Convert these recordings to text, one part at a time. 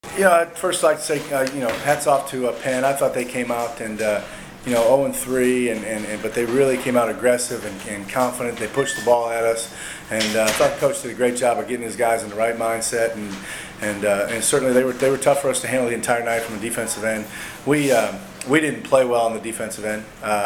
I'd first like to say, hats off to Penn. I thought they came out and, 0-3, but they really came out aggressive and confident. They pushed the ball at us, and I thought the coach did a great job of getting his guys in the right mindset, and certainly they were tough for us to handle the entire night from the defensive end. We didn't play well on the defensive end.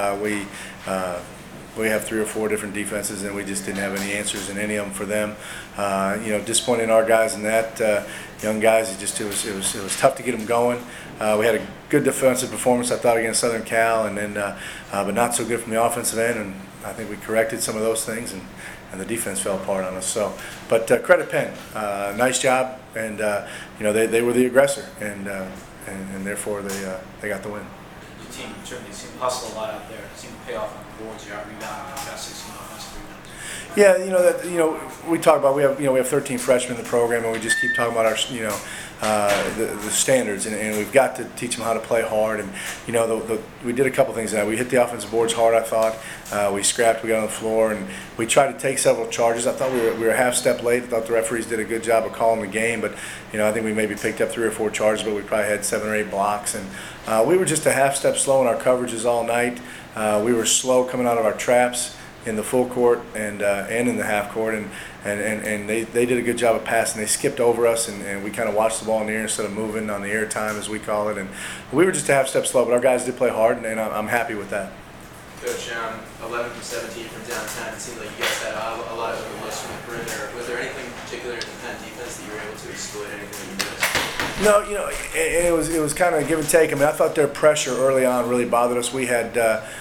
We have 3 or 4 different defenses, and we just didn't have any answers in any of them for them. Disappointing our guys in that. Young guys, it was tough to get them going. We had a good defensive performance, I thought, against Southern Cal, and then but not so good from the offensive end. And I think we corrected some of those things, and the defense fell apart on us. But credit Penn, nice job, and they were the aggressor, and therefore they got the win. Your team certainly seemed to hustle a lot out there. Seemed to pay off on the boards. You're out rebounding. You've got 16 offensive rebounds. Yeah, we talk about we have 13 freshmen in the program, and we just keep talking about our the standards, and we've got to teach them how to play hard. And we did a couple things tonight. We hit the offensive boards hard. I thought we scrapped. We got on the floor, and we tried to take several charges. I thought we were a half step late. I thought the referees did a good job of calling the game, but I think we maybe picked up 3 or 4 charges, but we probably had 7 or 8 blocks, and we were just a half step slow in our coverages all night. We were slow coming out of our traps in the full court and in the half court, and they did a good job of passing. They skipped over us, and we kind of watched the ball in the air instead of moving on the air time, as we call it. And we were just a half step slow, but our guys did play hard, and I'm happy with that. Coach, 11 from 17 from downtown. It seemed like you guys had a lot of open looks from the perimeter. Was there anything particular in the Penn defense that you were able to exploit? Anything that you noticed? No, it was kind of give and take. I mean, I thought their pressure early on really bothered us. We had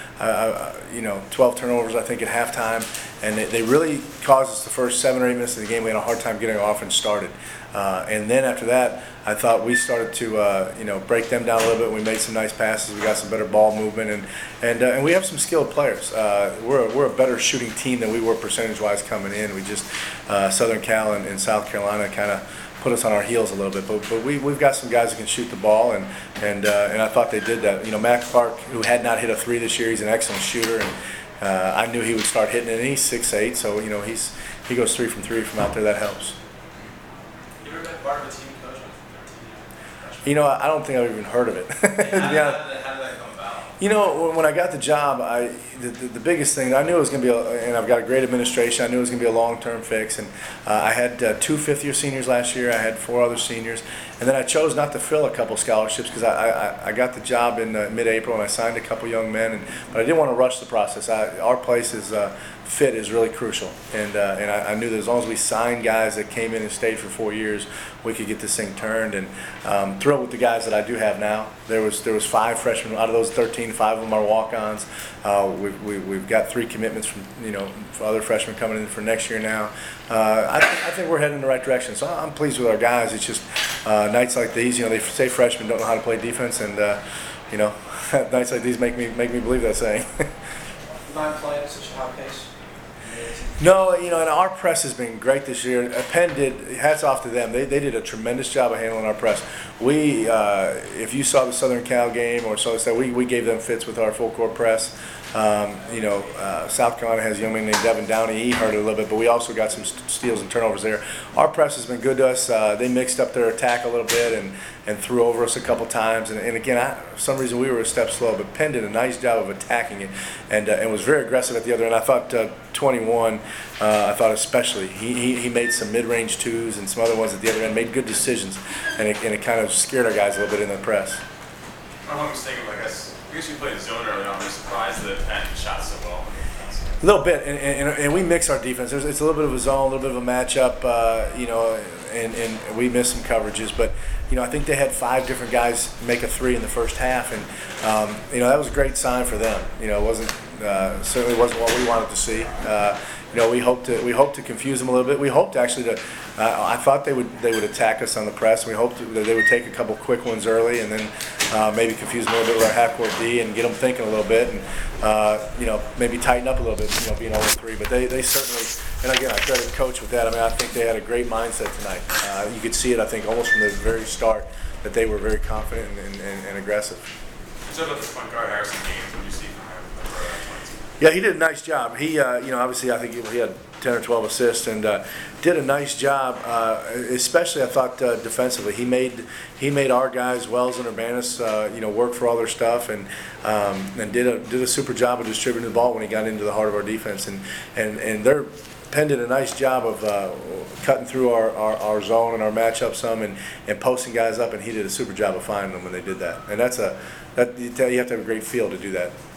12 turnovers, I think, at halftime, and they really caused us the first 7 or 8 minutes of the game. We had a hard time getting our offense started, and then after that, I thought we started to break them down a little bit. We made some nice passes. We got some better ball movement, and we have some skilled players. We're a better shooting team than we were percentage-wise coming in. We just Southern Cal and South Carolina kind of put us on our heels a little bit, but we've got some guys that can shoot the ball, and I thought they did that. Matt Clark, who had not hit a 3 this year, he's an excellent shooter, and I knew he would start hitting it. And he's 6'8", so he goes 3 from 3 from out there. That helps. You ever been part of a team coach with 13? I don't think I've even heard of it. How did that come about? When I got the job, the biggest thing, I knew it was going to be, and I've got a great administration, I knew it was going to be a long-term fix. And I had 2 fifth-year seniors last year. I had 4 other seniors. And then I chose not to fill a couple scholarships because I got the job in mid-April, and I signed a couple young men. But I didn't want to rush the process. Our place's fit is really crucial. And I knew that as long as we signed guys that came in and stayed for 4 years, we could get this thing turned. And thrilled with the guys that I do have now. There was 5 freshmen out of those 13. 5 of them are walk-ons. We've got 3 commitments from for other freshmen coming in for next year now. I think we're heading in the right direction. So I'm pleased with our guys. It's just nights like these. They say freshmen don't know how to play defense, and nights like these make me believe that saying. You mind playing at such a high pace? No, and our press has been great this year. Penn did, hats off to them. They did a tremendous job of handling our press. We, if you saw the Southern Cal game or so, we gave them fits with our full court press. South Carolina has a young man named Devin Downey. He hurt it a little bit, but we also got some steals and turnovers there. Our press has been good to us. They mixed up their attack a little bit and threw over us a couple times. And again, for some reason we were a step slow, but Penn did a nice job of attacking it and was very aggressive at the other end. I thought 21, I thought especially, he made some mid-range 2s and some other ones at the other end, made good decisions, and it kind of scared our guys a little bit in the press. I'm mistaken, I guess you played zone early on. I'm surprised that Penn shot so well. A little bit, and we mix our defense. It's a little bit of a zone, a little bit of a matchup, and we miss some coverages. But I think they had 5 different guys make a 3 in the first half, and that was a great sign for them. It wasn't certainly wasn't what we wanted to see. We hoped to confuse them a little bit. We hoped actually to. I thought they would attack us on the press. We hoped that they would take a couple quick ones early, and then maybe confuse them a little bit with our half-court D and get them thinking a little bit, and maybe tighten up a little bit. Being 0-3, but they certainly. And again, I credit the coach with that. I mean, I think they had a great mindset tonight. You could see it, I think, almost from the very start that they were very confident and aggressive. You said about the point guard Harrison Gaines. What did you see from him? Yeah, he did a nice job. He, obviously, I think he had 10 or 12 assists and did a nice job. Especially, I thought defensively, he made our guys, Wells and Urbanus, work for all their stuff and did a super job of distributing the ball when he got into the heart of our defense. And Penn did a nice job of cutting through our zone and our matchup some and posting guys up, and he did a super job of finding them when they did that. And you have to have a great feel to do that.